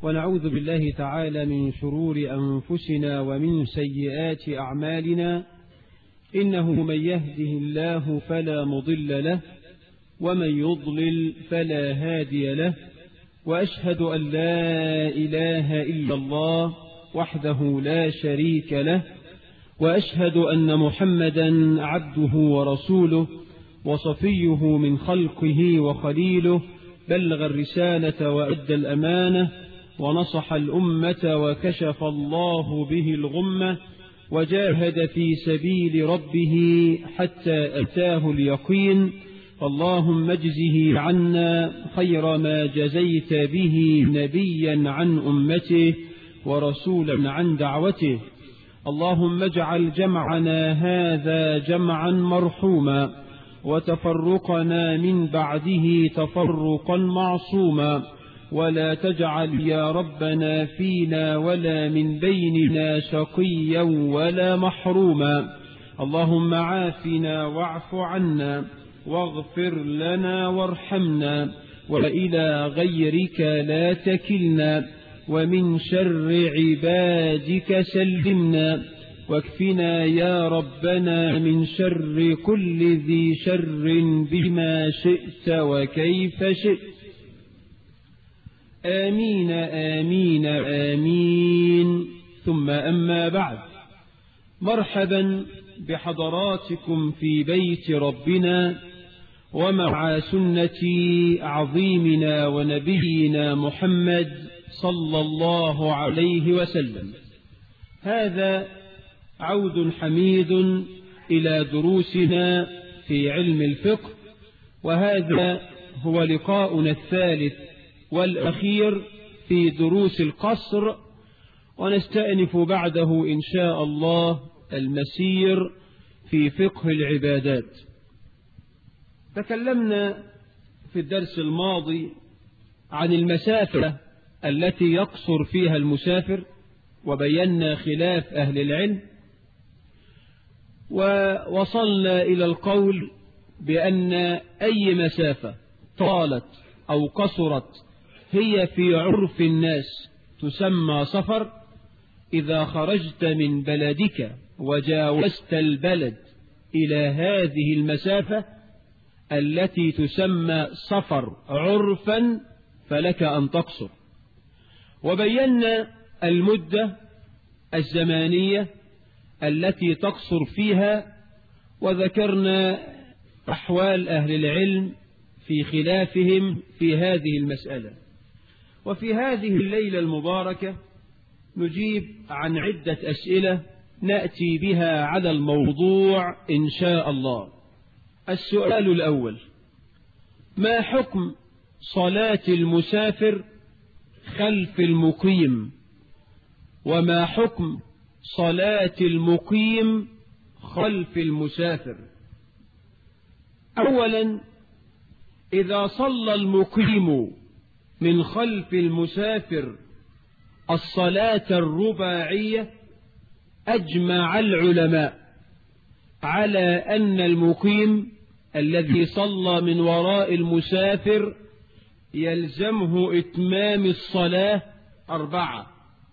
ونعوذ بالله تعالى من شرور أنفسنا ومن سيئات أعمالنا، إنه من يهده الله فلا مضل له ومن يضلل فلا هادي له، وأشهد أن لا إله إلا الله وحده لا شريك له، وأشهد أن محمدا عبده ورسوله وصفيه من خلقه وخليله، بلغ الرسالة وأدى الأمانة ونصح الأمة وكشف الله به الغمة، وجاهد في سبيل ربه حتى أتاه اليقين. اللهم اجزه عنا خير ما جزيت به نبيا عن أمته ورسولا عن دعوته. اللهم اجعل جمعنا هذا جمعا مرحوما، وتفرقنا من بعده تفرقا معصوما، ولا تجعل يا ربنا فينا ولا من بيننا شقيا ولا محروما. اللهم عافنا واعف عنا واغفر لنا وارحمنا، وإلى غيرك لا تكلنا، ومن شر عبادك سلمنا، واكفنا يا ربنا من شر كل ذي شر بما شئت وكيف شئت. آمين آمين آمين. ثم أما بعد، مرحبا بحضراتكم في بيت ربنا ومع سنة عظيمنا ونبينا محمد صلى الله عليه وسلم. هذا عود حميد إلى دروسنا في علم الفقه، وهذا هو لقاؤنا الثالث والأخير في دروس القصر، ونستأنف بعده إن شاء الله المسير في فقه العبادات. تكلمنا في الدرس الماضي عن المسافة التي يقصر فيها المسافر، وبينا خلاف أهل العلم، ووصلنا إلى القول بأن أي مسافة طالت أو قصرت هي في عرف الناس تسمى سفر. إذا خرجت من بلدك وجاوزت البلد إلى هذه المسافة التي تسمى سفر عرفا فلك أن تقصر. وبينا المدة الزمانية التي تقصر فيها، وذكرنا أحوال أهل العلم في خلافهم في هذه المسألة. وفي هذه الليلة المباركة نجيب عن عدة أسئلة نأتي بها على الموضوع إن شاء الله. السؤال الأول: ما حكم صلاة المسافر خلف المقيم؟ وما حكم صلاة المقيم خلف المسافر؟ أولا، إذا صلى المقيم من خلف المسافر الصلاة الرباعية، أجمع العلماء على أن المقيم الذي صلى من وراء المسافر يلزمه إتمام الصلاة 4.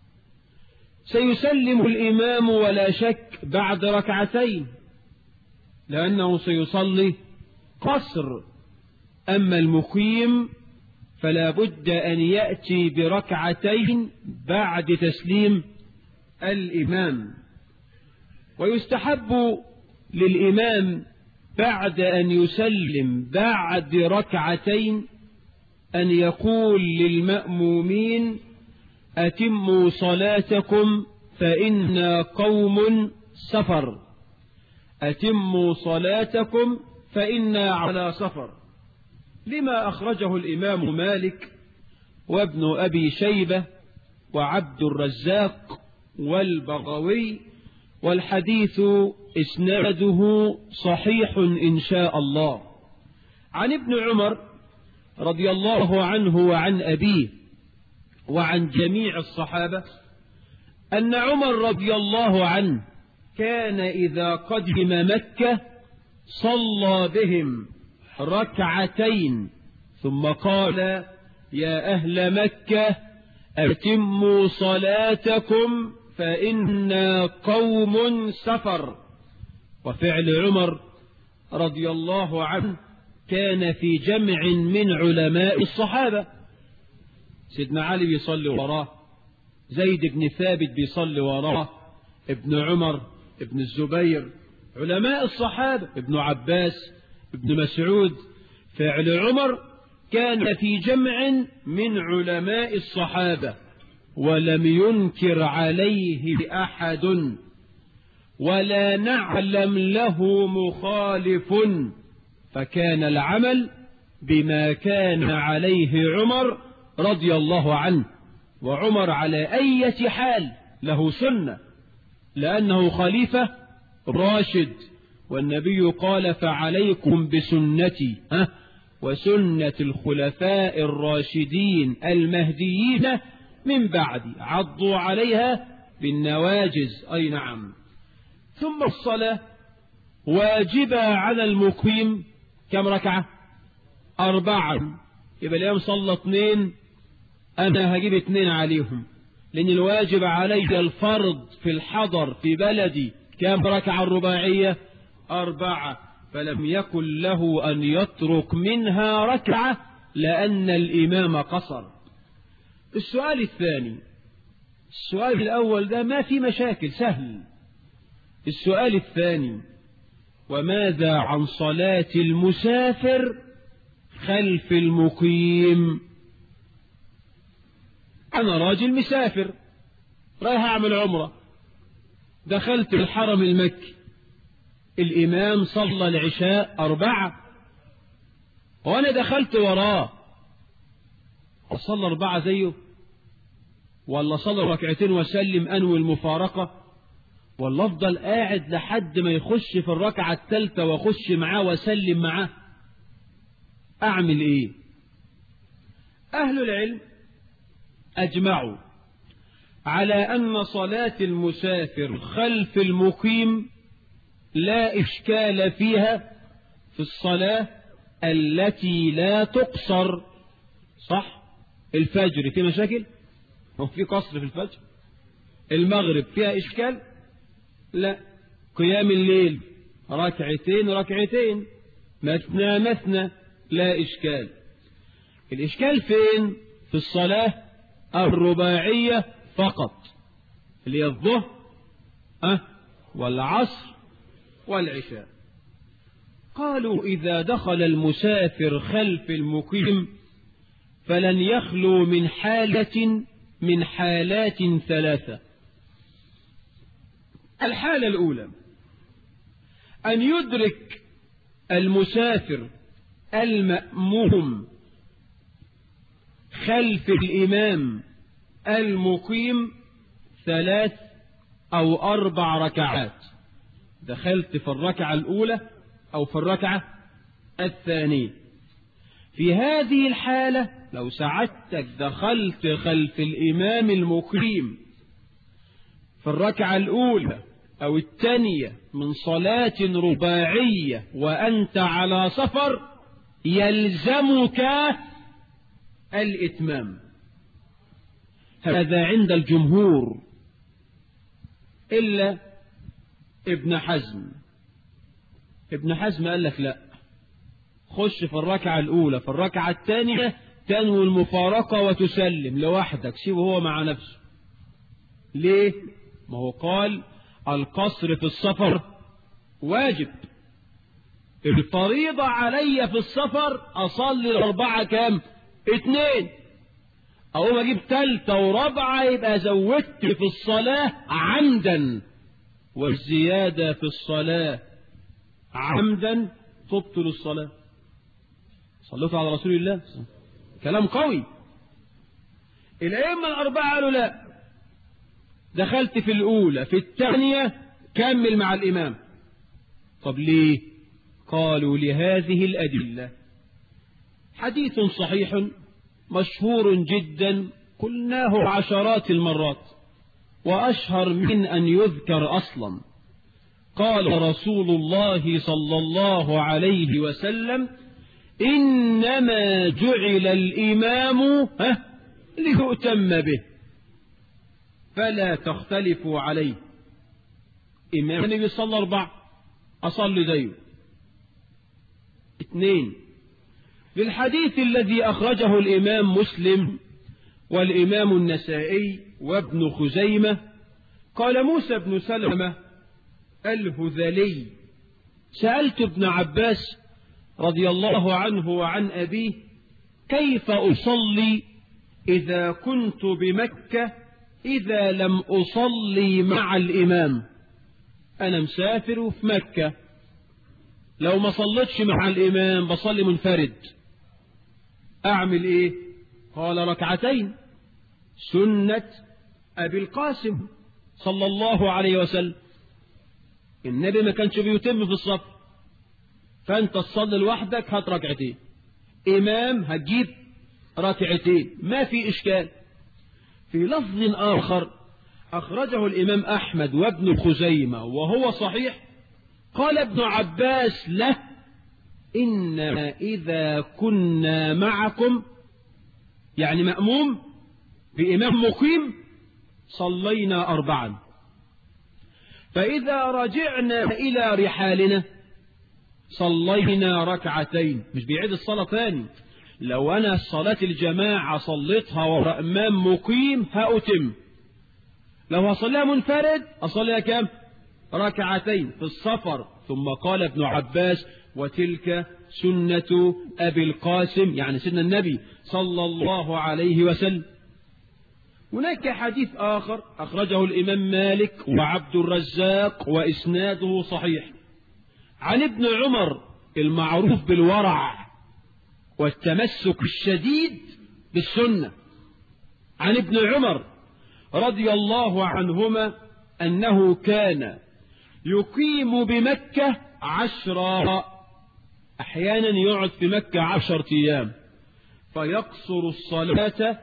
سيسلم الإمام ولا شك بعد ركعتين، لأنه سيصلي قصر. أما المقيم فلا بد أن يأتي بركعتين بعد تسليم الإمام. ويستحب للإمام بعد أن يسلم بعد ركعتين أن يقول للمأمومين: أتموا صلاتكم فإنا قوم سفر. أتموا صلاتكم فإنا على سفر، لما أخرجه الإمام مالك وابن أبي شيبة وعبد الرزاق والبغوي، والحديث إسناده صحيح إن شاء الله. عن ابن عمر رضي الله عنه وعن أبيه وعن جميع الصحابة أن عمر رضي الله عنه كان إذا قدم مكة صلى بهم ركعتين ثم قال: يا أهل مكة أتموا صلاتكم فإنا قوم سفر. وفعل عمر رضي الله عنه كان في جمع من علماء الصحابة، سيدنا علي بيصلي وراه، زيد بن ثابت بيصلي وراه، ابن عمر، ابن الزبير، علماء الصحابة، ابن عباس، ابن مسعود. فعل عمر كان في جمع من علماء الصحابة ولم ينكر عليه أحد ولا نعلم له مخالف، فكان العمل بما كان عليه عمر رضي الله عنه. وعمر على أي حال له سنة، لأنه خليفة راشد، والنبي قال فعليكم بسنتي وسنة الخلفاء الراشدين المهديين من بعدي عضوا عليها بالنواجز. أي نعم. ثم الصلاة واجبة على المقيم كم ركعة؟ 4. يبقى اليوم صلى 2، أنا هجيب 2 عليهم، لأن الواجب علي الفرض في الحضر في بلدي كم ركعة الرباعية؟ 4. فلم يكن له أن يترك منها ركعة لأن الإمام قصر. السؤال الثاني، السؤال الأول ده ما في مشاكل، سهل. السؤال الثاني، وماذا عن صلاة المسافر خلف المقيم؟ أنا راجل مسافر رايح أعمل عمرة، دخلت الحرم المكي، الإمام صلى العشاء 4 وأنا دخلت وراه، أصلى 4 زيه ولا صلى 2 ركعتين وسلم أنوي المفارقة، ولا أفضل قاعد لحد ما يخش في الركعة الثالثة وأخش معاه وأسلم معاه؟ أعمل إيه؟ أهل العلم أجمعوا على أن صلاة المسافر خلف المقيم لا إشكال فيها في الصلاة التي لا تقصر. صح؟ الفجر في مشاكل؟ هو في قصر في الفجر؟ المغرب فيها إشكال؟ لا. قيام الليل 2 ركعتين مثنى مثنى لا إشكال. الإشكال فين؟ في الصلاة الرباعية فقط، اللي هي الظهر والعصر والعشاء. قالوا إذا دخل المسافر خلف المقيم فلن يخلو من حالة من حالات 3. الحالة الأولى أن يدرك المسافر المأموم خلف الإمام المقيم 3 أو 4 ركعات، دخلت في الركعة الأولى أو في الركعة الثانية. في هذه الحالة لو سعدتك دخلت خلف الإمام المقيم في الركعة الأولى أو الثانية من صلاة رباعية وأنت على سفر، يلزمك الإتمام. هذا عند الجمهور إلا ابن حزم. ابن حزم قال لك لا، خش في الركعة الأولى، في الركعة الثانية تنوي المفارقة وتسلم لوحدك، سيبه هو مع نفسه. ليه؟ ما هو قال القصر في السفر واجب، الفريضة علي في السفر أصلي 4 كام؟ 2. أو ما أجيب 3 و4 يبقى زودت في الصلاة عمدا، والزيادة في الصلاة عمدا تبطل الصلاة. صلوا على رسول الله، كلام قوي. الأئمة ال4 قالوا لا، دخلت في الأولى في الثانية كمل مع الإمام. طب ليه؟ قالوا لهذه الأدلة: حديث صحيح مشهور جدا قلناه عشرات المرات وأشهر من أن يذكر أصلا. قال رسول الله صلى الله عليه وسلم: إنما جعل الإمام ليؤتم به فلا تختلفوا عليه. إمام النبي صلى 4 أصلي زيه. 2 للحديث الذي أخرجه الإمام مسلم والإمام النسائي وابن خزيمة قال موسى بن سلمة الهذلي سألت ابن عباس رضي الله عنه وعن أبيه كيف أصلي إذا كنت بمكة إذا لم أصلي مع الإمام؟ أنا مسافر في مكة، لو ما صليتش مع الإمام بصلي منفرد، أعمل إيه؟ قال ركعتين سنة أبي القاسم صلى الله عليه وسلم. النبي ما كانش بيتم في الصف، فأنت تصلي لوحدك هات ركعتين، إمام هتجيب ركعتين، ما في إشكال. في لفظ آخر أخرجه الإمام أحمد وابن خزيمة وهو صحيح قال ابن عباس له إنما إذا كنا معكم يعني مأموم بإمام مقيم صلينا 4 فإذا رجعنا إلى رحالنا صلينا 2 ركعتين. مش بيعيد الصلاة ثاني. لو أنا صلاة الجماعة صليتها وراء إمام مقيم هأتم، لو هصليها منفرد أصليها كم؟ 2 ركعتين في السفر. ثم قال ابن عباس وتلك سنة أبي القاسم يعني سنة النبي صلى الله عليه وسلم. هناك حديث آخر أخرجه الإمام مالك وعبد الرزاق وإسناده صحيح عن ابن عمر المعروف بالورع والتمسك الشديد بالسنة، عن ابن عمر رضي الله عنهما أنه كان يقيم بمكة 10 أحيانا يقعد في مكة 10 أيام فيقصر الصلاة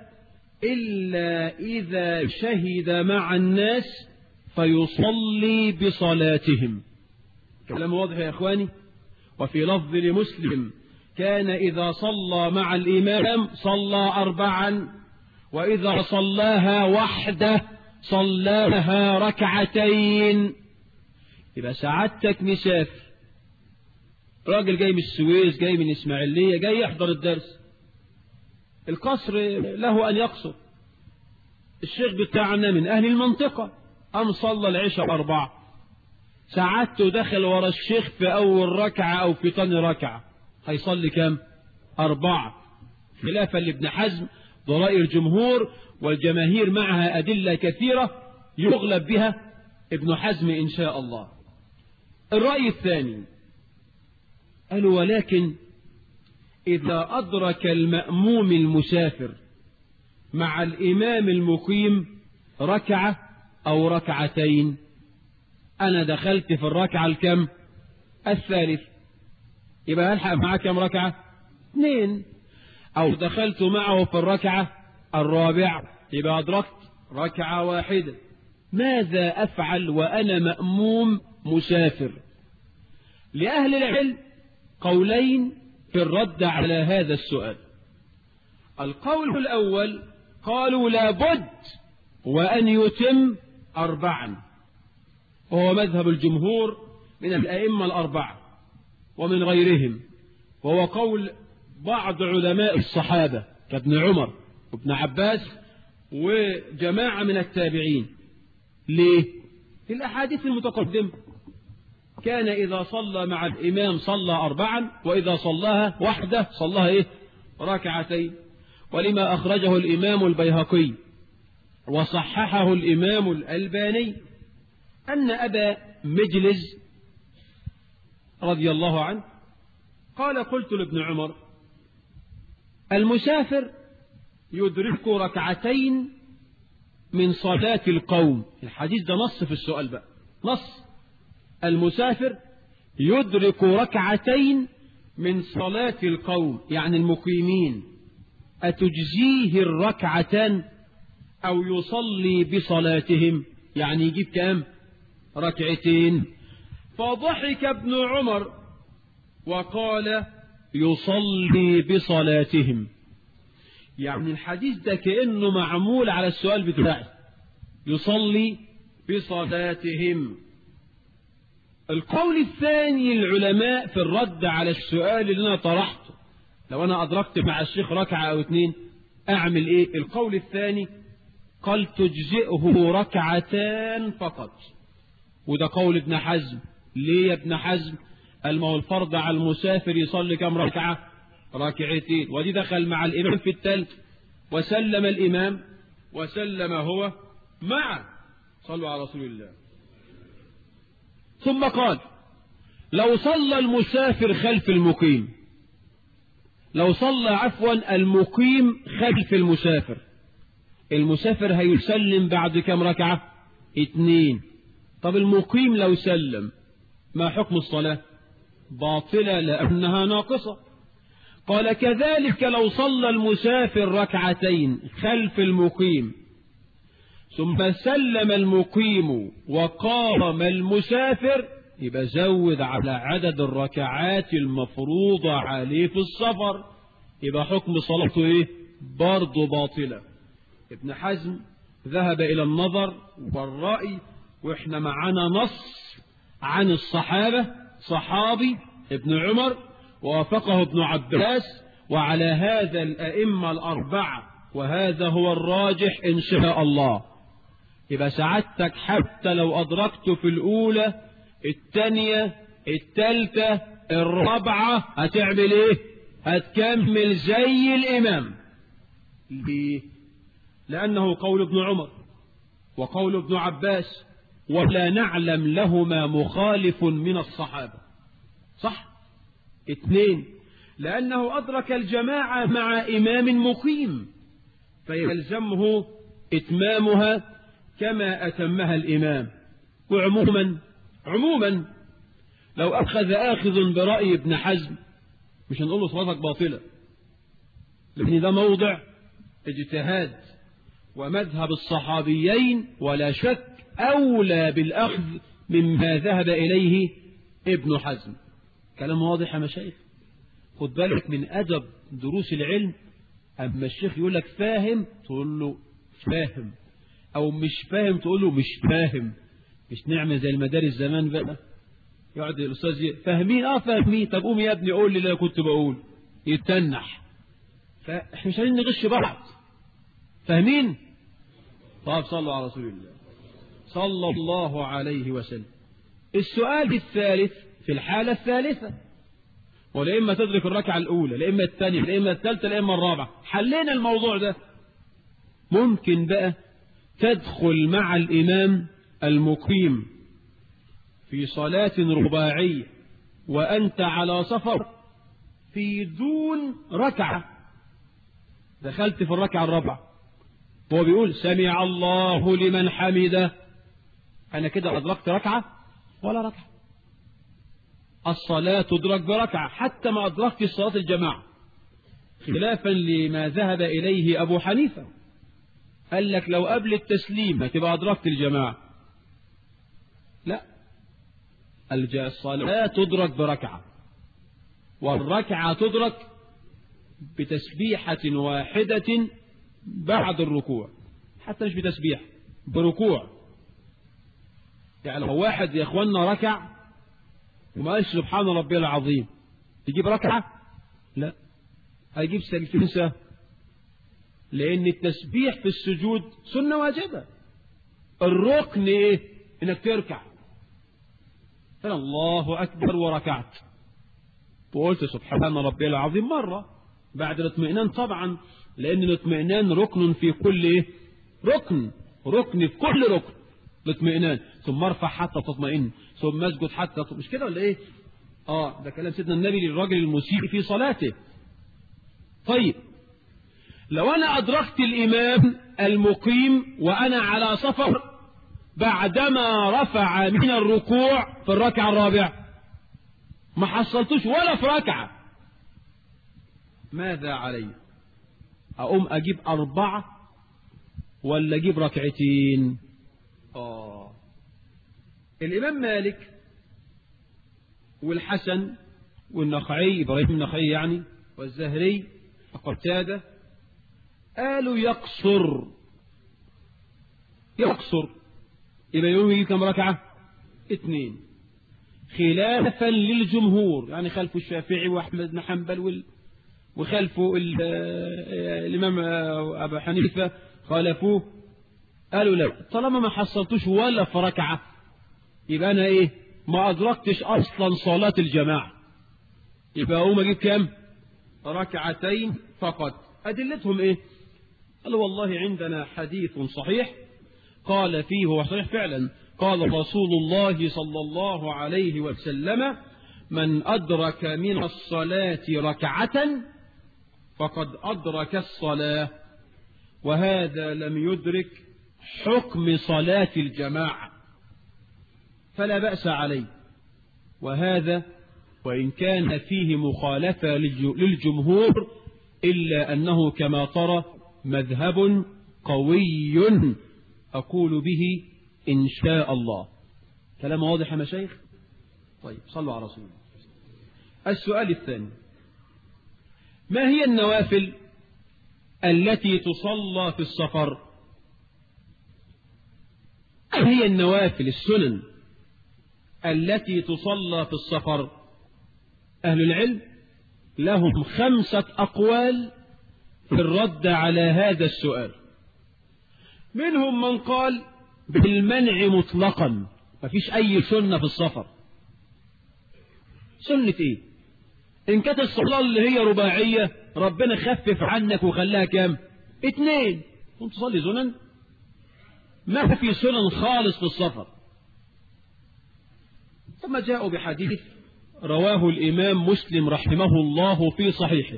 إلا إذا شهد مع الناس فيصلي بصلاتهم. كلام واضح يا إخواني. وفي لفظ لمسلم كان إذا صلى مع الإمام صلى 4 وإذا صلاها وحده صلاها 2 ركعتين. يبقى سعادتك مسافر، راجل جاي من السويس جاي من إسماعيلية جاي يحضر الدرس، القصر له أن يقصر. الشيخ بتاعنا من أهل المنطقة أم صلى العشاء 4 سعادته دخل ورا الشيخ في أول ركعة أو في ثاني ركعة هيصلي كم؟ 4 خلافا لابن حزم ضرائر الجمهور والجماهير معها أدلة كثيرة يغلب بها ابن حزم إن شاء الله. الرأي الثاني قالوا ولكن إذا أدرك المأموم المسافر مع الإمام المقيم 1 ركعة أو 2 ركعتين، أنا دخلت في الركعة الكم؟ الثالث، يبقى هلحق معاه كم ركعة؟ 2. أو دخلت معه في الركعة الرابعة يبقى أدركت 1 ركعة. ماذا أفعل وأنا مأموم مسافر؟ لأهل العلم قولين في الرد على هذا السؤال. القول الأول قالوا لابد وأن يتم 4 وهو مذهب الجمهور من الأئمة 4 ومن غيرهم، وهو قول بعض علماء الصحابة كابن عمر وابن عباس وجماعة من التابعين. ليه؟ في الأحاديث المتقدمة كان إذا صلى مع الإمام صلى 4 وإذا صلاها وحده صلاها 2 ركعتين. ولما أخرجه الإمام البيهقي وصححه الإمام الألباني أن أبا مجلس رضي الله عنه قال قلت لابن عمر المسافر يدرك 2 ركعتين من صلاة القوم. الحديث ده نص في السؤال بقى، نص المسافر يدرك 2 ركعتين من صلاة القوم يعني المقيمين، أتجزيه 2 ركعتان أو يصلي بصلاتهم يعني يجيب كام؟ 2 ركعتين. فضحك ابن عمر وقال يصلي بصلاتهم. يعني الحديث ده كأنه معمول على السؤال بتاعي، يصلي بصلاتهم. القول الثاني العلماء في الرد على السؤال اللي أنا طرحته، لو أنا أدركت مع الشيخ ركعة أو اتنين أعمل إيه؟ القول الثاني قال تجزئه ركعتان فقط، وده قول ابن حزم. ليه يا ابن حزم؟ قال ما هو الفرض على المسافر يصلي كم ركعة؟ ركعتين، ودي دخل مع الإمام في الثالث وسلم الإمام وسلم هو معه. صلوا على رسول الله. ثم قال لو صلى المسافر خلف المقيم، لو صلى عفوا المقيم خلف المسافر، المسافر هيسلم بعد كم ركعة؟ 2. طب المقيم لو سلم ما حكم الصلاة؟ باطلة لأنها ناقصة. قال كذلك لو صلى المسافر ركعتين خلف المقيم ثم سلم المقيم وقام المسافر، يبقى زود على عدد الركعات المفروضة عليه في السفر، يبقى حكم صلاته ايه؟ برضه باطلة. ابن حزم ذهب إلى النظر والرأي، واحنا معنا نص عن الصحابة، صحابي ابن عمر ووافقه ابن عباس، وعلى هذا الأئمة الأربعة، وهذا هو الراجح إن شاء الله. يبقى سعادتك حتى لو أدركت في الأولى الثانية الثالثة الرابعة هتعمل إيه؟ هتكمل زي الإمام. ليه؟ لأنه قول ابن عمر وقول ابن عباس، ولا نعلم لهما مخالف من الصحابة. صح؟ 2 لأنه أدرك الجماعة مع إمام مقيم فيلزمه إتمامها كما أتمها الإمام. وعموما لو آخذ برأي ابن حزم مش هنقول له صلاتك باطلة، لأن ده موضع اجتهاد ومذهب الصحابيين، ولا شك أولى بالأخذ مما ذهب إليه ابن حزم. كلام واضح يا مشايخ. خد بالك من أدب دروس العلم، أما الشيخ يقول لك فاهم تقول له فاهم، أو مش فاهم تقول له مش فاهم. مش نعمل زي المدارس زمان بقى، يقعد الأستاذ فاهمين فاهمين، طب قوم يا ابني قول لي اللي أنا كنت بقول، يتنح. فاحنا مش عايزين نغش بعض. فاهمين؟ طب صلوا على رسول الله صلى الله عليه وسلم. السؤال الثالث في الحالة الثالثة، ولا إما تدرك الركعة الأولى، لا إما الثانية، لا إما الثالثة، لا إما الرابعة. حلينا الموضوع ده. ممكن بقى تدخل مع الإمام المقيم في صلاة رباعية وأنت على سفر في دون ركعة، دخلت في الركعة الرابعة وهو بيقول سمع الله لمن حمده، أنا كده أدركت ركعة ولا ركعة؟ الصلاة تدرك بركعة حتى ما أدركت صلاة الجماعة، خلافا لما ذهب إليه أبو حنيفة، قال لك لو قبل التسليم هتبقى أدركت الجماعة. لا، الصلاة تدرك بركعة، والركعة تدرك بتسبيحة واحدة بعد الركوع، حتى مش بتسبيح، بركوع. يعني لو واحد يا اخوانا ركع وما قالش سبحان ربي العظيم تجيب ركعة؟ لا، هيجيب سجدتين سهو، لأن التسبيح في السجود سنة واجبة. الركن ايه؟ انك تركع. الله أكبر وركعت وقلت سبحان ربي العظيم مرة بعد الاطمئنان طبعا، لأن الاطمئنان ركن في كل ايه؟ ركن في كل ركن الاطمئنان. ثم ارفع حتى تطمئن، ثم اسجد حتى مش كده ولا ايه؟ ده كلام سيدنا النبي للراجل المسيء في صلاته. طيب لو أنا أدركت الإمام المقيم وأنا على سفر بعدما رفع من الركوع في الركعة الرابعة، ما حصلتوش ولا في ركعة، ماذا علي؟ أقوم أجيب 4 ولا أجيب ركعتين؟ الإمام مالك والحسن والنخعي، إبراهيم النخعي يعني، والزهري وقتادة قالوا يقصر يبقى يوم يجيب كم ركعة؟ 2 خلافا للجمهور، يعني خلفوا الشافعي وأحمد بن حنبل وخلفوا الإمام أبو حنيفة خالفوه، قالوا لا، طالما ما حصلتوش ولا في ركعة يبقى أنا إيه؟ ما أدركتش أصلا صلاة الجماعة، يبقى أقوم أجيب كم؟ 2 فقط. أدلتهم إيه؟ قالوا والله عندنا حديث صحيح قال فيه، هو صحيح فعلا، قال رسول الله صلى الله عليه وسلم: من أدرك من الصلاة ركعة فقد أدرك الصلاة، وهذا لم يدرك حكم صلاة الجماعة فلا بأس عليه. وهذا وإن كان فيه مخالفة للجمهور إلا أنه كما ترى مذهب قوي أقول به إن شاء الله. كلام واضح يا مشايخ؟ طيب صلوا على رسول الله. السؤال الثاني: ما هي النوافل التي تصلى في السفر؟ ما هي النوافل السنن التي تصلى في السفر؟ أهل العلم لهم 5 أقوال في الرد على هذا السؤال. منهم من قال بالمنع مطلقا، ما فيش أي سنة في السفر. سنة إيه؟ إن كانت الصلاة اللي هي رباعية ربنا خفف عنك وخلاها كام؟ 2، كنت تصلي سنن؟ ما في سنن خالص في السفر. ثم جاءوا بحديث رواه الإمام مسلم رحمه الله في صحيحه.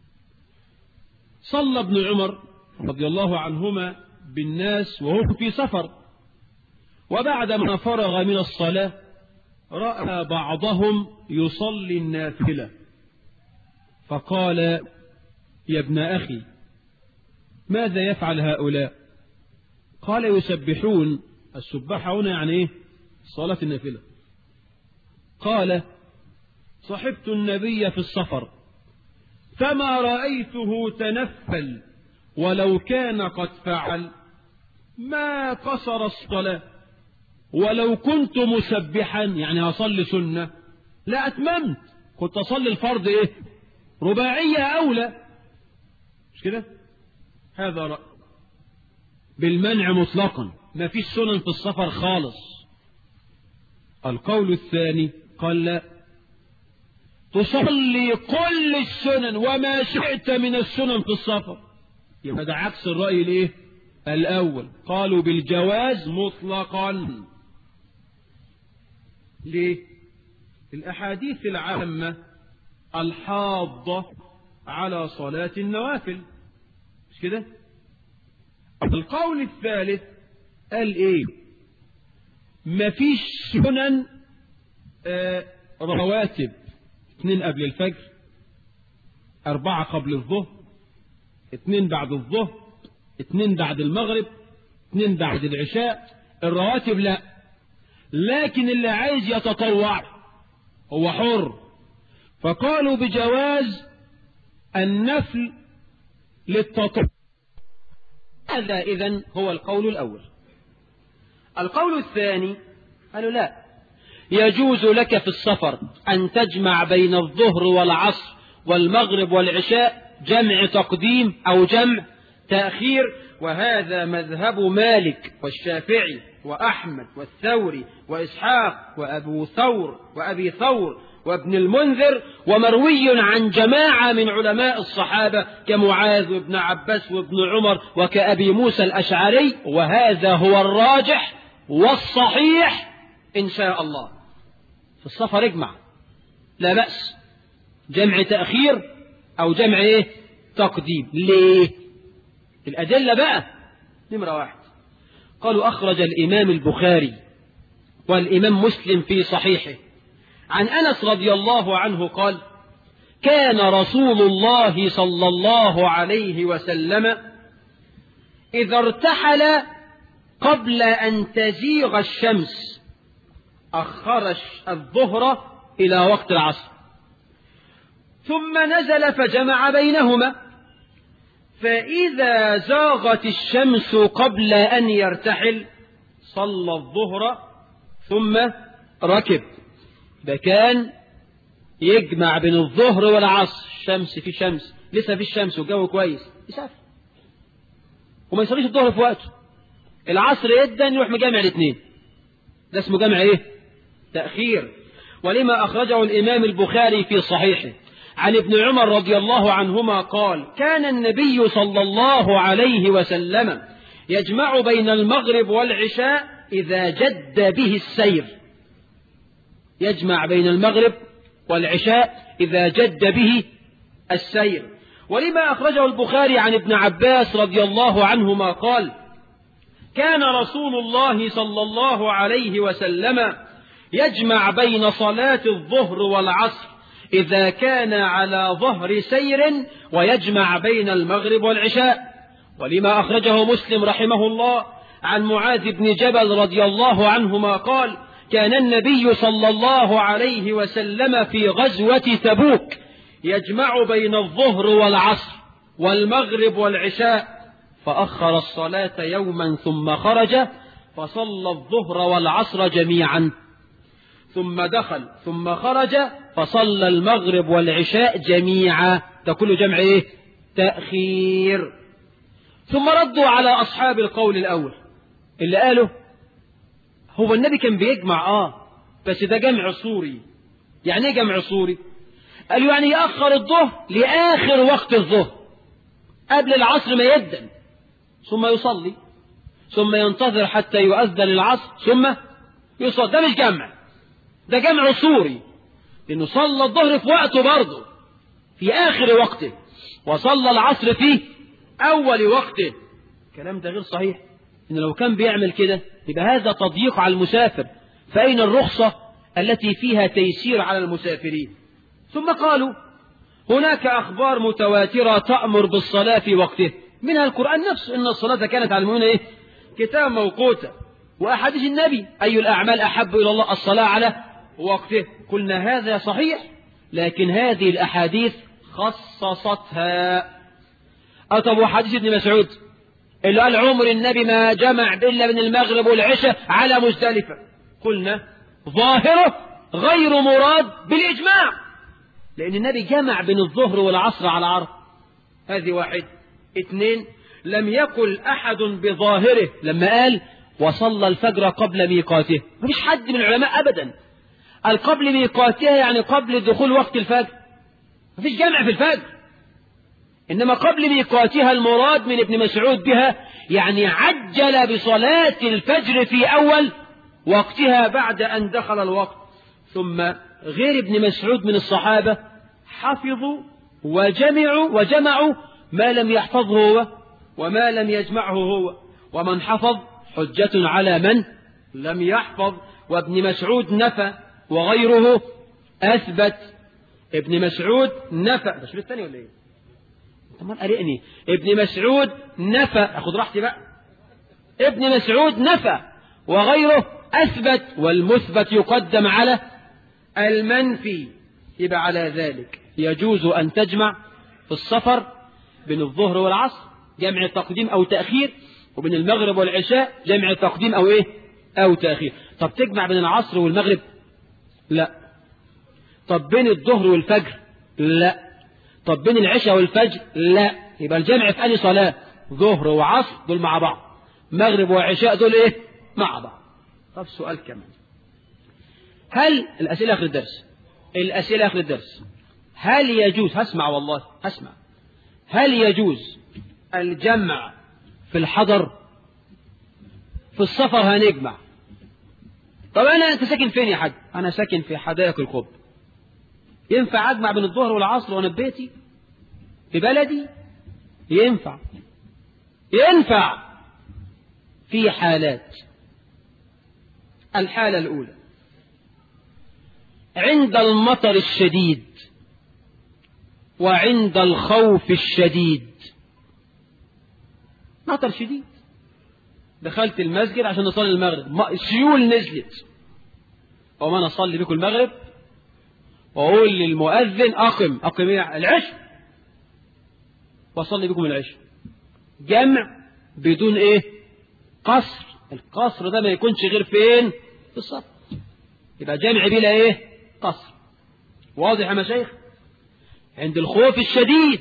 صلى ابن عمر رضي الله عنهما بالناس وهم في سفر، وبعدما فرغ من الصلاة رأى بعضهم يصلي النافلة فقال: يا ابن أخي ماذا يفعل هؤلاء؟ قال: يسبحون. السباحة هنا يعني إيه؟ صلاة النافلة. قال: صحبت النبي في السفر فما رأيته تنفل، ولو كان قد فعل ما قصر الصلاة، ولو كنت مسبحا يعني أصلي سنة لا أتممت، كنت أصلي الفرض إيه؟ رباعية أولى، مش كده؟ هذا رأي بالمنع مطلقا، ما فيش سنن في السفر خالص. القول الثاني قال: لا، تصلي كل السنن وما شئت من السنن في السفر. يبقى ده عكس الرأي الايه؟ الأول. قالوا بالجواز مطلقا. ليه؟ الأحاديث العامة الحاضة على صلاة النوافل، مش كده؟ القول الثالث قال ايه؟ مفيش سنن رواتب، 2 قبل الفجر، 4 قبل الظهر، 2 بعد الظهر، 2 بعد المغرب، 2 بعد العشاء. الرواتب لا، لكن اللي عايز يتطوع هو حر، فقالوا بجواز النفل للتطوع. هذا إذن هو القول الأول. القول الثاني قالوا لا، يجوز لك في السفر أن تجمع بين الظهر والعصر والمغرب والعشاء، جمع تقديم أو جمع تأخير، وهذا مذهب مالك والشافعي وأحمد والثوري وإسحاق وأبي ثور وابن المنذر، ومروي عن جماعة من علماء الصحابة كمعاذ وابن عباس وابن عمر وكأبي موسى الأشعري، وهذا هو الراجح والصحيح إن شاء الله. في السفر اجمع، لا بأس، جمع تأخير أو جمع إيه؟ تقديم. ليه؟ الأدلة بقى. نمرة 1، قالوا أخرج الإمام البخاري والإمام مسلم في صحيحه عن أنس رضي الله عنه قال: كان رسول الله صلى الله عليه وسلم إذا ارتحل قبل أن تزيغ الشمس أخر الظهر إلى وقت العصر، ثم نزل فجمع بينهما، فإذا زاغت الشمس قبل أن يرتحل صلى الظهر ثم ركب. فكان يجمع بين الظهر والعصر، الشمس في شمس لسه في الشمس والجو كويس يسافر وما يصليش الظهر في وقته، العصر يدا يروح مجامع الاثنين، ده اسمه جمع ايه؟ تأخير. ولما أخرجه الإمام البخاري في صحيحه عن ابن عمر رضي الله عنهما قال: كان النبي صلى الله عليه وسلم يجمع بين المغرب والعشاء إذا جد به السير، يجمع بين المغرب والعشاء إذا جد به السير. ولما أخرجه البخاري عن ابن عباس رضي الله عنهما قال: كان رسول الله صلى الله عليه وسلم يجمع بين صلاة الظهر والعصر إذا كان على ظهر سير، ويجمع بين المغرب والعشاء. ولما أخرجه مسلم رحمه الله عن معاذ بن جبل رضي الله عنهما قال: كان النبي صلى الله عليه وسلم في غزوة تبوك يجمع بين الظهر والعصر والمغرب والعشاء، فأخر الصلاة يوما ثم خرج فصلى الظهر والعصر جميعا، ثم دخل ثم خرج فصلى المغرب والعشاء جميعا. ده كله جمع ايه؟ تأخير. ثم ردوا على أصحاب القول الأول اللي قالوا هو النبي كان بيجمع بس ده جمع صوري. يعني ايه جمع صوري؟ قالوا يعني يأخر الظهر لآخر وقت الظهر قبل العصر ما يدن، ثم يصلي، ثم ينتظر حتى يؤذن العصر ثم يصلي. ده مش جمع، ده جمع صوري، لأنه صلى الظهر في وقته برضه في آخر وقته، وصلى العصر في أول وقته. الكلام ده غير صحيح. إن لو كان بيعمل كده يبقى هذا تضييق على المسافر، فأين الرخصة التي فيها تيسير على المسافرين؟ ثم قالوا هناك أخبار متواترة تأمر بالصلاة في وقته، منها القرآن نفسه: إن الصلاة كانت على المؤمنين إيه؟ كتاب موقوتا. وأحاديث النبي: أي الأعمال أحب إلى الله؟ الصلاة على وقته. قلنا هذا صحيح، لكن هذه الأحاديث خصصتها. طب وحديث ابن مسعود اللي قال عمر النبي ما جمع إلا بين المغرب والعشاء على مزدلفة، قلنا ظاهره غير مراد بالإجماع، لأن النبي جمع بين الظهر والعصر على عرض. هذه واحد. اثنين، لم يقل أحد بظاهره لما قال وصلى الفجر قبل ميقاته. مفيش حد من العلماء أبدا قال قبل ميقاتها يعني قبل دخول وقت الفجر، مفيش جمع في الفجر. إنما قبل ميقاتها المراد من ابن مسعود بها يعني عجل بصلاة الفجر في أول وقتها بعد أن دخل الوقت. ثم غير ابن مسعود من الصحابة حفظوا وجمعوا ما لم يحفظه هو وما لم يجمعه هو، ومن حفظ حجة على من لم يحفظ. وابن مسعود نفى وغيره أثبت. ابن مسعود نفى. ده شريط الثاني ولا ايه؟ انت ما قرئني. ابن مسعود نفى. اخذ راحتي بقى. ابن مسعود نفى وغيره أثبت، والمثبت يقدم على المنفي. يبقى على ذلك يجوز أن تجمع في السفر بين الظهر والعصر جمع تقديم أو تأخير، وبين المغرب والعشاء جمع تقديم أو إيه أو تأخير. طب تجمع بين العصر والمغرب؟ لا. طب بين الظهر والفجر؟ لا. طب بين العشاء والفجر؟ لا. يبقى الجمع في أي صلاة؟ ظهر وعصر دول مع بعض، مغرب وعشاء دول إيه مع بعض. طب سؤال كمان، هل الأسئلة آخر الدرس، الأسئلة آخر الدرس، هل يجوز، هسمع والله هسمع، هل يجوز الجمع في الحضر؟ في السفر هنجمع. طب أنت ساكن فين يا حاج؟ أنا ساكن في حدائق القب. ينفع أجمع بين الظهر والعصر وأنا في بيتي في بلدي؟ ينفع في حالات. الحالة الأولى عند المطر الشديد وعند الخوف الشديد. مطر شديد، دخلت المسجد عشان نصلي المغرب، سيول نزلت، وما نصلي بكم المغرب وأقول للمؤذن أقم العشاء وأصلي بكم العشاء. جمع بدون ايه؟ قصر. القصر ده ما يكونش غير فين؟ في الصف. يبقى جمع بلا ايه؟ قصر. واضح يا مشايخ؟ عند الخوف الشديد،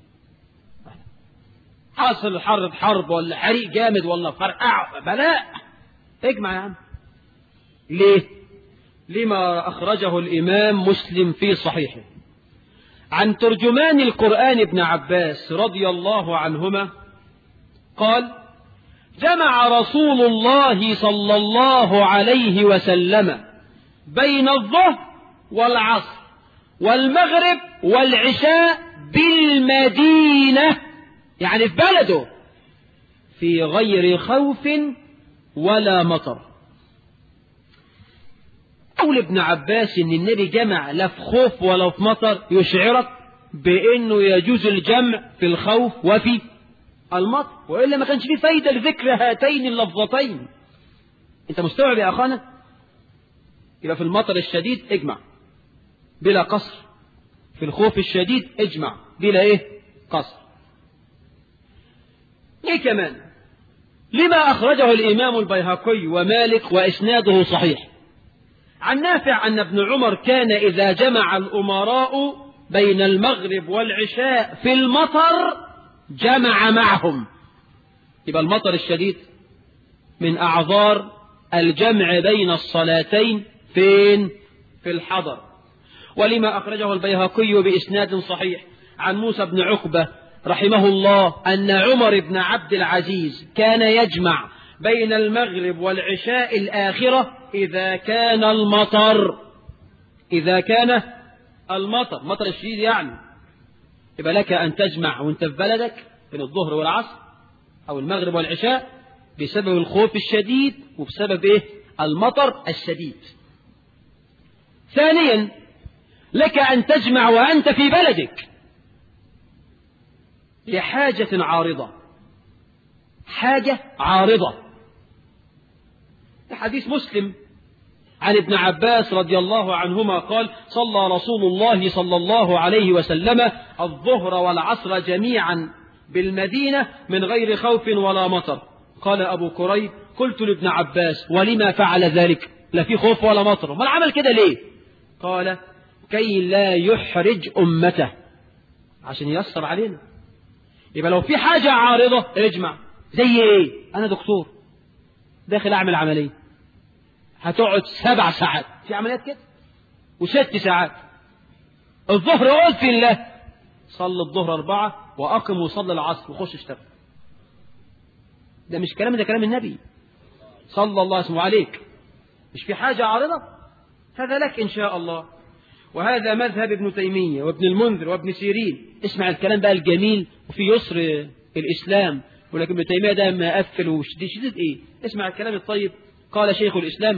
حصل حرب ولا حريق جامد ولا فرقع بلاء، اجمع يا عم. ليه؟ لما أخرجه الإمام مسلم في صحيحه عن ترجمان القرآن ابن عباس رضي الله عنهما قال: جمع رسول الله صلى الله عليه وسلم بين الظهر والعصر والمغرب والعشاء بالمدينة، يعني في بلده، في غير خوف ولا مطر. قول ابن عباس ان النبي جمع لا في خوف ولا في مطر يشعرك بانه يجوز الجمع في الخوف وفي المطر، وإلا ما كانش فيه فايدة لذكر هاتين اللفظتين. انت مستوعب يا اخانا؟ يبقى في المطر الشديد اجمع بلا قصر، في الخوف الشديد اجمع بلا ايه؟ قصر. ايه كمان؟ لما أخرجه الإمام البيهقي ومالك وإسناده صحيح عن نافع أن ابن عمر كان إذا جمع الأمراء بين المغرب والعشاء في المطر جمع معهم. يبقى المطر الشديد من أعذار الجمع بين الصلاتين فين؟ في الحضر. ولما أخرجه البيهقي بإسناد صحيح عن موسى بن عقبة رحمه الله أن عمر بن عبد العزيز كان يجمع بين المغرب والعشاء الآخرة إذا كان المطر. إذا كان المطر، مطر الشديد يعني. يبقى لك أن تجمع وانت في بلدك بين الظهر والعصر أو المغرب والعشاء بسبب الخوف الشديد وبسبب إيه؟ المطر الشديد. ثانيا، لك أن تجمع وأنت في بلدك لحاجة عارضة. حاجة عارضة. حديث مسلم عن ابن عباس رضي الله عنهما قال: صلى رسول الله صلى الله عليه وسلم الظهر والعصر جميعا بالمدينة من غير خوف ولا مطر. قال أبو كريب: قلت لابن عباس: ولما فعل ذلك؟ لا في خوف ولا مطر، ما عمل كده ليه؟ قال: كي لا يحرج أمته، عشان ييسر علينا. يبقى لو في حاجة عارضة اجمع. زي ايه؟ انا دكتور داخل اعمل عملية، هتقعد 7 ساعات في عمليات كده و6 ساعات. الظهر قلت في الله صل الظهر 4 واقم وصلي العصر وخش اشتغل. ده مش كلام، ده كلام النبي صلى الله عليه وسلم عليك. مش في حاجة عارضة، هذا لك ان شاء الله. وهذا مذهب ابن تيمية وابن المنذر وابن سيرين. اسمع الكلام بقى الجميل وفي يسر الإسلام. ولكن ابن تيمية ده ما قفل وشديد شديد ايه؟ اسمع الكلام الطيب. قال شيخ الإسلام: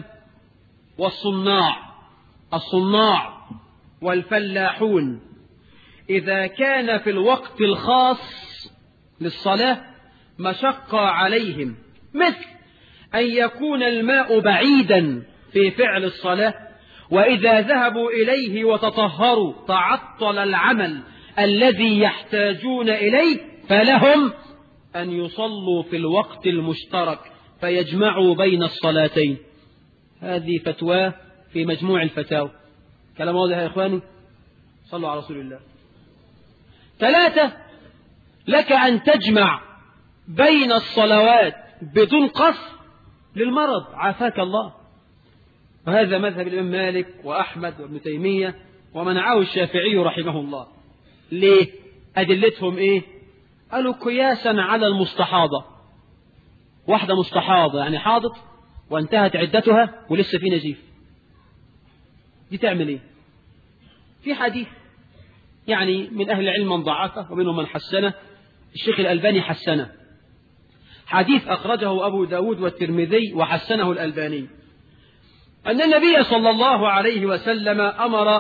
الصناع والفلاحون إذا كان في الوقت الخاص للصلاة مشقة عليهم، مثل أن يكون الماء بعيدا في فعل الصلاة، وإذا ذهبوا إليه وتطهروا تعطل العمل الذي يحتاجون إليه، فلهم أن يصلوا في الوقت المشترك فيجمعوا بين الصلاتين. هذه فتوى في مجموع الفتاوى. كلام واضح يا إخواني؟ صلوا على رسول الله. 3، لك أن تجمع بين الصلوات بدون قصر للمرض عافاك الله. وهذا مذهب الإمام مالك وأحمد وابن تيمية، ومنعه الشافعي رحمه الله. ليه؟ أدلتهم إيه؟ قالوا قياسا على المستحاضة. واحدة مستحاضة يعني حاضت وانتهت عدتها ولسه في نزيف، دي تعمل إيه؟ في حديث يعني من أهل العلم من ضعفه ومنهم من حسنه، الشيخ الألباني حسنه. حديث أخرجه أبو داود والترمذي وحسنه الألباني، أن النبي صلى الله عليه وسلم أمر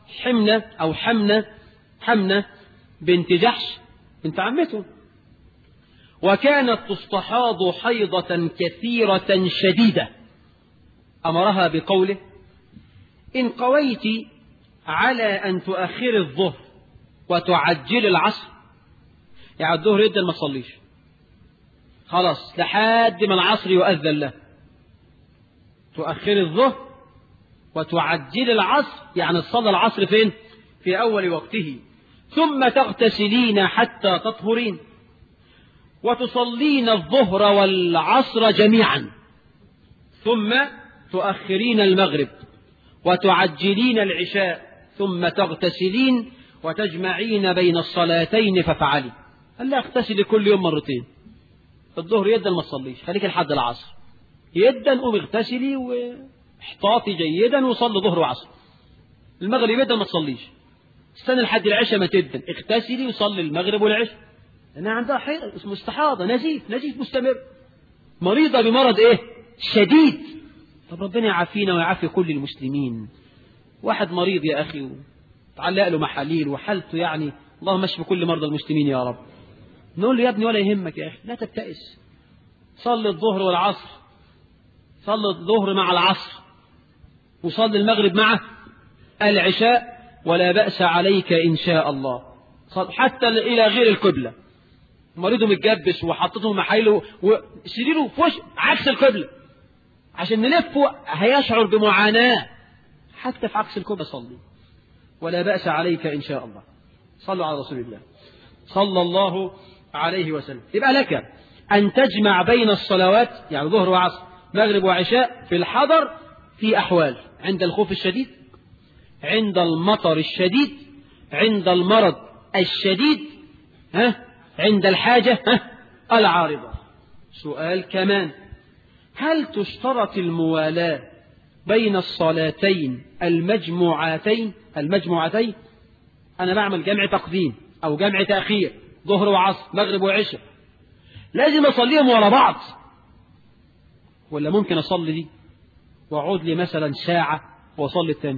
حمنة بنت جحش بنت عمته، وكانت تستحاض حيضة كثيرة شديدة، أمرها بقوله: إن قويت على أن تؤخر الظهر وتعجل العصر، يعني الظهر يبدأ ما تصليش خلاص لحد ما العصر يؤذن له، تؤخر الظهر وتعجل العصر، يعني تصلي العصر فين؟ في أول وقته، ثم تغتسلين حتى تطهرين وتصلين الظهر والعصر جميعا، ثم تؤخرين المغرب وتعجلين العشاء، ثم تغتسلين وتجمعين بين الصلاتين ففعلي. قال لا اغتسلي كل يوم مرتين، الظهر يدا ما تصليش، خليك لحد العصر، يدا قوم اغتسلي واحتاطي جيدا وصلي ظهر وعصر. المغرب يدا ما تصليش، استنى لحد العشاء ما تبدا، اغتسلي وصلي المغرب والعشاء. لأنها عندها حيض اسمه استحاضة، نزيف مستمر، مريضة بمرض ايه؟ شديد. طب ربنا يعافينا ويعافي كل المسلمين. واحد مريض يا أخي تعلق له محاليل وحالته يعني اللهم اشف كل مرضى المسلمين يا رب، نقول له يا ابني ولا يهمك يا أخي، لا تبتئس، صلي الظهر والعصر، صلي الظهر مع العصر وصلي المغرب مع العشاء، ولا بأس عليك إن شاء الله. حتى إلى غير القبلة، مريضه متجبس وحطته محايله وسريره في وش عكس القبلة عشان نلفه هيشعر بمعاناة، حتى في عكس القبلة صلي ولا بأس عليك إن شاء الله. صلوا على رسول الله صلى الله عليه وسلم. يبقى لك أن تجمع بين الصلوات، يعني ظهر وعصر مغرب وعشاء، في الحضر في أحوال: عند الخوف الشديد، عند المطر الشديد، عند المرض الشديد، عند الحاجة العارضة. سؤال كمان: هل تشترط الموالاة بين الصلاتين المجموعتين؟ أنا بعمل جمع تقديم أو جمع تأخير، ظهر وعصر مغرب وعشاء، لازم أصليهم ورا بعض، ولا ممكن أصلي دي وأقعد لي مثلا ساعة وأصلي الثاني؟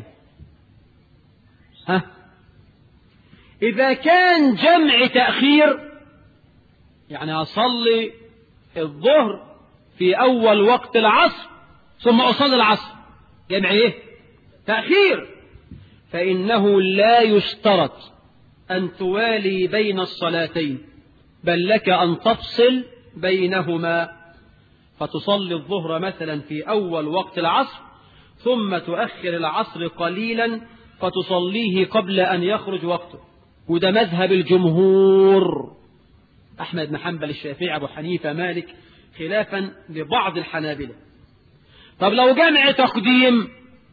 إذا كان جمع تأخير، يعني أصلي الظهر في أول وقت العصر ثم أصلي العصر، جمع إيه؟ تأخير، فإنه لا يشترط أن توالي بين الصلاتين، بل لك أن تفصل بينهما، فتصلي الظهر مثلا في أول وقت العصر ثم تؤخر العصر قليلا فتصليه قبل أن يخرج وقته. وده مذهب الجمهور: أحمد بن حنبل، الشافعي، أبو حنيفة، مالك، خلافا لبعض الحنابلة. طب لو جمع تقديم،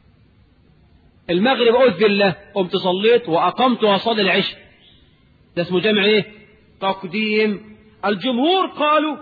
المغرب أذن له، قمت صليت وأقمت وأصلي العشاء، ده اسمه جمع إيه؟ تقديم. الجمهور قالوا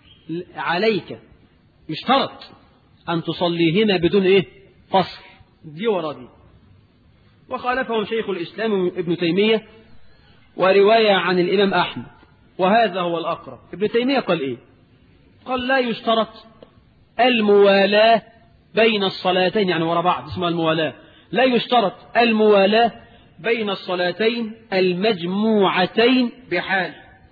عليك يشترط أن تصليهما بدون إيه؟ فصل، دي ورا دي. وخالفهم شيخ الإسلام ابن تيمية ورواية عن الإمام أحمد، وهذا هو الأقرب. ابن تيمية قال إيه؟ قال لا يشترط الموالاة بين الصلاتين، يعني ورا بعض، اسمها الموالاة. لا يشترط الموالاة بين الصلاتين المجموعتين بحال،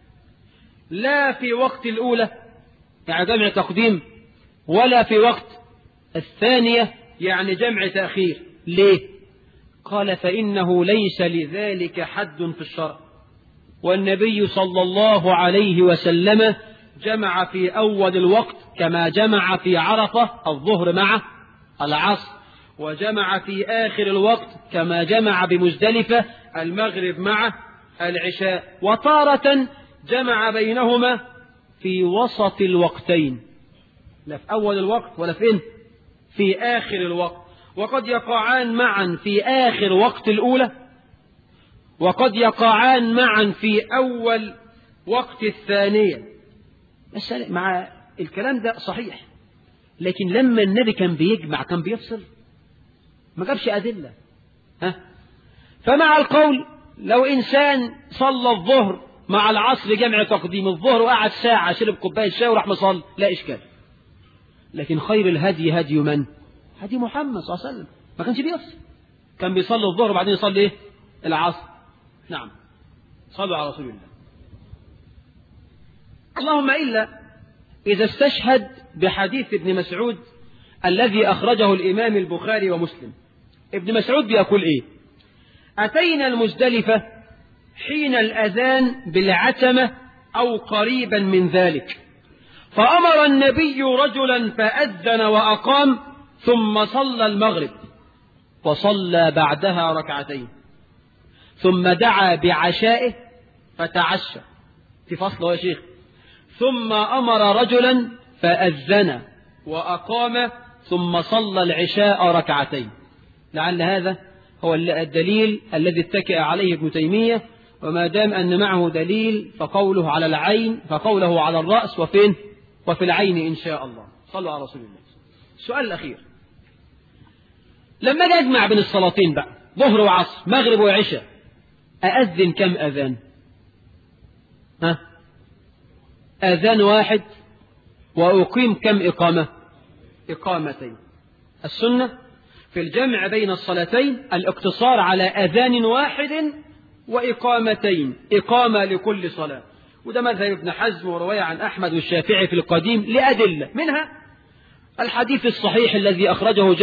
لا في وقت الأولى يعني جمع تقديم، ولا في وقت الثانية يعني جمع تأخير. ليه؟ قال فإنه ليس لذلك حد في الشرع، والنبي صلى الله عليه وسلم جمع في أول الوقت كما جمع في عرفة الظهر مع العصر، وجمع في آخر الوقت كما جمع بمزدلفة المغرب مع العشاء، وتارة جمع بينهما في وسط الوقتين، لا في أول الوقت ولا في آخر الوقت. وقد يقعان معا في آخر وقت الأولى، وقد يقعان معا في أول وقت الثانية. بس مع الكلام ده صحيح، لكن لما النبي كان بيجمع كان بيفصل، ما جابش أدلة. فمع القول لو إنسان صلى الظهر مع العصر جمع تقديم، الظهر وقعد ساعة شرب كوباية شاي وراح مصلي، لا إشكال. لكن خير الهدي هدي من؟ هدي محمد صلى الله عليه وسلم، ما كانش بيفصل، كان بيصلي الظهر وبعدين يصلي إيه؟ العصر. نعم، صلوا على رسول الله. اللهم إلا إذا استشهد بحديث ابن مسعود الذي أخرجه الإمام البخاري ومسلم. ابن مسعود بيقول إيه؟ أتينا المزدلفة حين الأذان بالعتمة أو قريبا من ذلك، فأمر النبي رجلا فأذن وأقام ثم صلى المغرب وصلى بعدها ركعتين ثم دعا بعشائه فتعشى في فصل يا شيخ. ثم أمر رجلا فأذن وأقام ثم صلى العشاء ركعتين. لعل هذا هو الدليل الذي اتكأ عليه ابن تيمية، وما دام أن معه دليل فقوله على العين فقوله على الرأس وفي العين إن شاء الله. صلوا على رسول الله. السؤال الأخير، لما أجي أجمع بين الصلاتين بقى ظهر وعصر مغرب وعشاء أأذن كم أذان؟ أذان واحد وأقيم كم إقامة؟ إقامتين. السنة في الجمع بين الصلاتين الاقتصار على أذان واحد وإقامتين، إقامة لكل صلاة. وده مذهب ابن حزم ورواية عن أحمد والشافعي في القديم لأدلة، منها الحديث الصحيح الذي رواه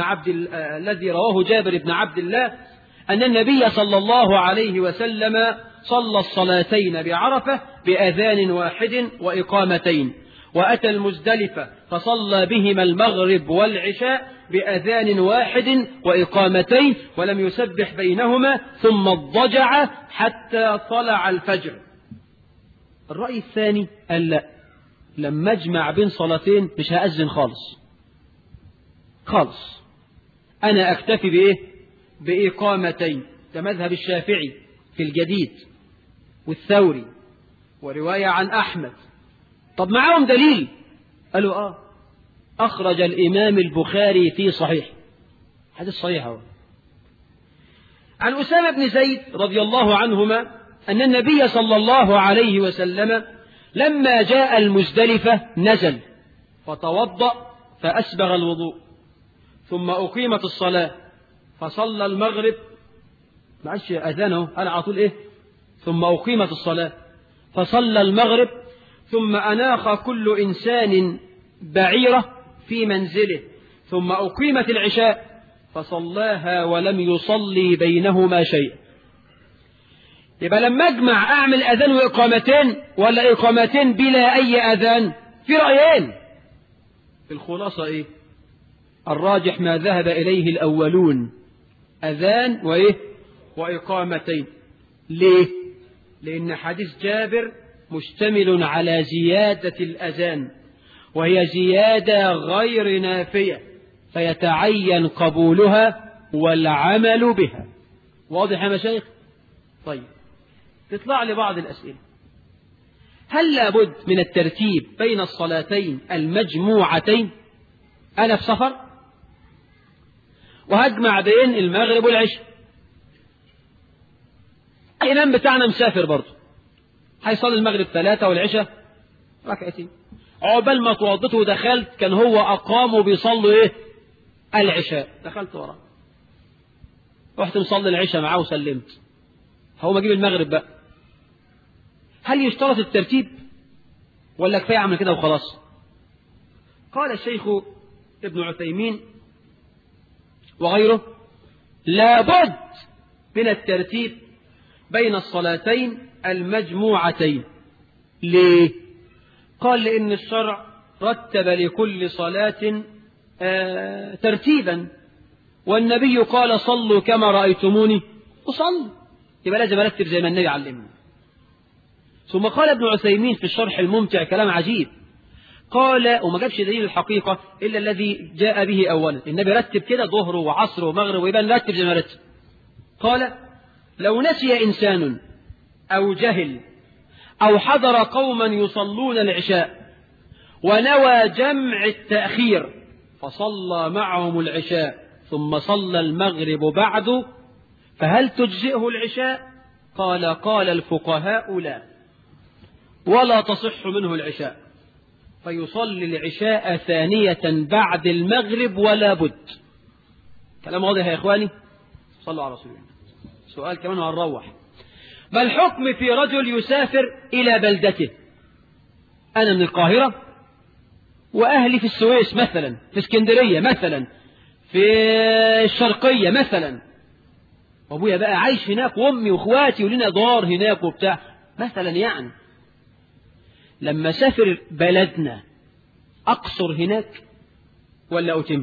جابر بن عبد الله أن النبي صلى الله عليه وسلم صلى الصلاتين بعرفة بأذان واحد وإقامتين، وأتى المزدلفة فصلى بهما المغرب والعشاء بأذان واحد وإقامتين ولم يسبح بينهما ثم اضطجع حتى طلع الفجر. الرأي الثاني قال لا، لما اجمع بين صلاتين مش هأذن خالص، أنا أكتفي بإقامتين. ده مذهب الشافعي في الجديد والثوري ورواية عن أحمد. طب معهم دليل؟ قالوا أخرج الإمام البخاري في صحيح، حديث صحيح هو عن أسامة بن زيد رضي الله عنهما أن النبي صلى الله عليه وسلم لما جاء المزدلفة نزل فتوضأ فأسبغ الوضوء ثم أقيمت الصلاة فصلى المغرب، معلش أذانه أنا على طول ثم أقيمت الصلاة فصلى المغرب ثم أناخ كل إنسان بعيرة في منزله ثم أقيمت العشاء فصلاها ولم يصلي بينهما شيء. يبقى لما أجمع أعمل أذان وإقامتين ولا إقامتين بلا أي أذان؟ في رأيين. في الخلاصة الراجح ما ذهب إليه الأولون، أذان وإقامتين. ليه؟ لأن حديث جابر مشتمل على زيادة الأذان وهي زيادة غير نافية فيتعين قبولها والعمل بها. واضح يا مشايخ؟ طيب تطلع لي بعض الأسئلة. هل لابد من الترتيب بين الصلاتين المجموعتين؟ أنا في سفر وهجمع بين المغرب والعشاء، الإمام بتاعنا مسافر برضه هيصلي المغرب 3 والعشاء ركعتين، عقبال ما توضيت ودخلت كان هو أقام وبيصلوا العشاء، دخلت وراه رحت مصلي العشاء معاه وسلمت، هو ما اجيب المغرب بقى. هل يشترط الترتيب ولا كفاية عمل كده وخلاص؟ قال الشيخ ابن عثيمين وغيره لابد من الترتيب بين الصلاتين المجموعتين. ليه؟ قال لأن الشرع رتب لكل صلاة ترتيبا، والنبي قال صلوا كما رأيتموني أصلي، يبقى لازم أرتب زي ما النبي علمنا. ثم قال ابن عثيمين في الشرح الممتع كلام عجيب، قال وما جابش دليل الحقيقة إلا الذي جاء به أولا، النبي رتب كده ظهر وعصر ومغرب ويبقى نرتب زي ما رتب. قال لو نسي إنسان أو جهل أو حضر قوما يصلون العشاء ونوى جمع التأخير فصلى معهم العشاء ثم صلى المغرب بعده فهل تجزئه العشاء؟ قال الفقهاء لا، ولا تصح منه العشاء، فيصلي العشاء ثانية بعد المغرب ولا بد. كلام واضح يا إخواني؟ صلوا على رسول الله. سؤال كمان وهنروح. ما الحكم في رجل يسافر إلى بلدته؟ أنا من القاهرة وأهلي في السويس مثلا، في اسكندرية مثلا، في الشرقية مثلا، وأبويا بقى عايش هناك وأمي وأخواتي ولنا دار هناك وبتاع مثلا، يعني لما سافر بلدنا أقصر هناك ولا أتم؟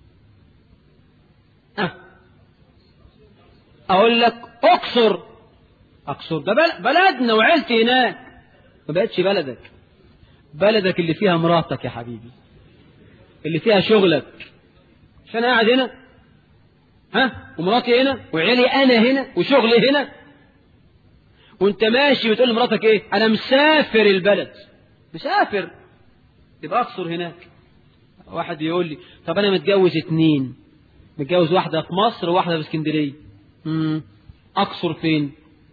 أقول لك أقصر ده بلدنا وعيلتي هناك. ما بقتش بلدك اللي فيها مراتك يا حبيبي، اللي فيها شغلك. عشان قاعد هنا ومراتي هنا وعيالي أنا هنا وشغلي هنا، وانت ماشي بتقول لمراتك ايه؟ أنا مسافر البلد. مسافر يبقى أقصر هناك. واحد يقول لي طب أنا متجوز 2، متجوز واحدة في مصر وواحدة في اسكندرية، أقصر فين؟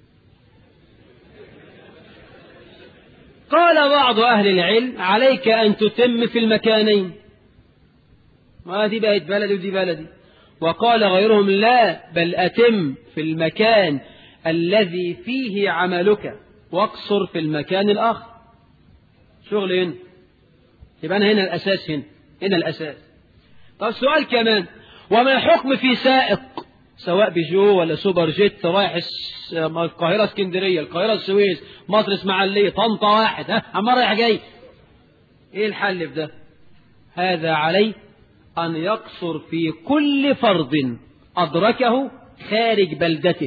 قال بعض أهل العلم عليك أن تتم في المكانين، وهذه بقت بلدي ودي بلدي. وقال غيرهم لا، بل أتم في المكان الذي فيه عملك واقصر في المكان الآخر. شغل هنا يبقى أنا هنا الأساس، هنا الأساس. طب سؤال كمان، وما الحكم في سائق سواء بيجو ولا سوبر جيت رايح القاهرة اسكندرية، القاهرة السويس، مصر اسماعيلية، طنطا واحد عمال رايح جاي؟ ايه الحل في ده؟ هذا عليه أن يقصر في كل فرض أدركه خارج بلدته،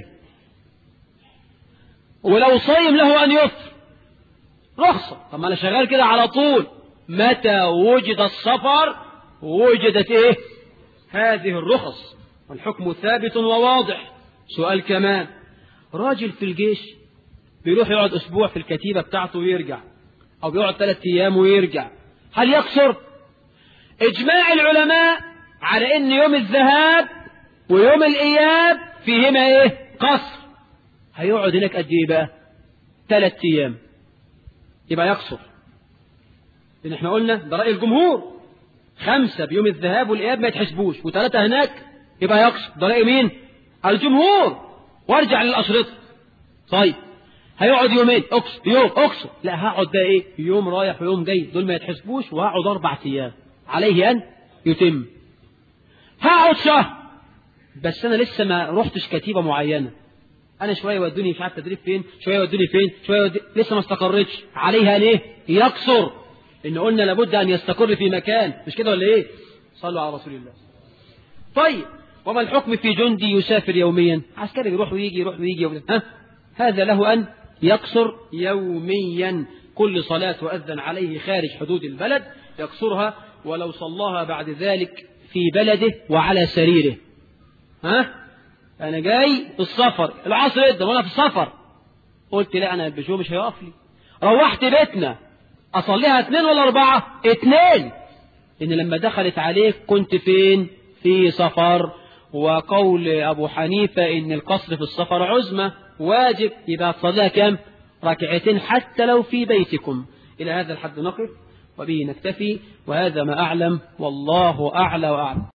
ولو صيم له أن يفطر رخصة. طب ما أنا شغال كده على طول، متى وجد السفر وجدت ايه هذه الرخص، والحكم ثابت وواضح. سؤال كمان، راجل في الجيش بيروح يقعد أسبوع في الكتيبة بتاعته ويرجع، أو بيقعد 3 أيام ويرجع، هل يقصر؟ إجماع العلماء على أن يوم الذهاب ويوم الإياب فيهما إيه؟ قصر. هيقعد هناك قد إيه بقى؟ 3 أيام، يبقى يقصر. لأن احنا قلنا ده رأي الجمهور، 5 بيوم الذهاب والإياب ما يتحسبوش، و3 هناك يبقى يقصر. ده رأي مين؟ الجمهور. وارجع للأشرطة. طيب هيقعد يومين أقصر، يوم أقصر، لا هقعد ده إيه؟ يوم رايح ويوم جاي، دول ما يتحسبوش، وهقعد 4 أيام، عليه أن يتم. هقعد شهر بس أنا لسه ما رحتش كتيبة معينة، أنا شوية ودوني مش عارف تدريب فين، شوية ودوني فين، لسه ما استقرتش، عليها ليه؟ يقصر. إن قلنا لابد أن يستقر في مكان، مش كده ولا إيه؟ صلوا على رسول الله. طيب وما الحكم في جندي يسافر يوميا؟ عسكري يروح ويجي هذا له أن يقصر يوميا، كل صلاة تؤذن عليه خارج حدود البلد يقصرها، ولو صلاها بعد ذلك في بلده وعلى سريره. أنا جاي في السفر، العصر يقدم وأنا في السفر، قلت لا أنا البيجو مش هيقف لي، روحت بيتنا أصليها 2 ولا 4؟ 2، لأن لما دخلت عليك كنت فين؟ في سفر. وقول أبو حنيفة إن القصر في السفر عزمة واجب، يبقى تصليها كم؟ 2 حتى لو في بيتكم. إلى هذا الحد نقف وبه نكتفي، وهذا ما أعلم، والله أعلى وأعلم.